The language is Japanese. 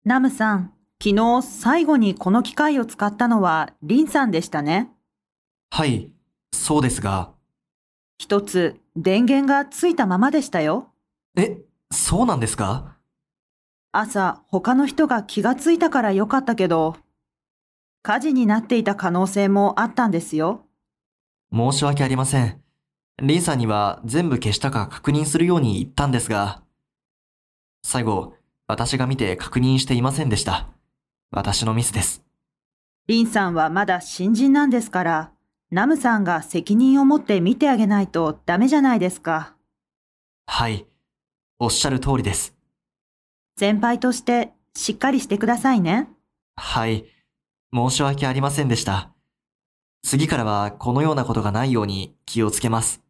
ナムさん、昨日最後にこの機械を使ったのはリンさんでしたね。 はい、そうですが。 一つ電源がついたままでしたよ。 え、そうなんですか？ 朝他の人が気がついたからよかったけど、火事になっていた可能性もあったんですよ。 申し訳ありません。リンさんには全部消したか確認するように言ったんですが、最後、私が見て確認していませんでした。私のミスです。 リンさんはまだ新人なんですから、ナムさんが責任を持って見てあげないとダメじゃないですか。 はい、おっしゃる通りです。 先輩としてしっかりしてくださいね。 はい、申し訳ありませんでした。次からはこのようなことがないように気をつけます。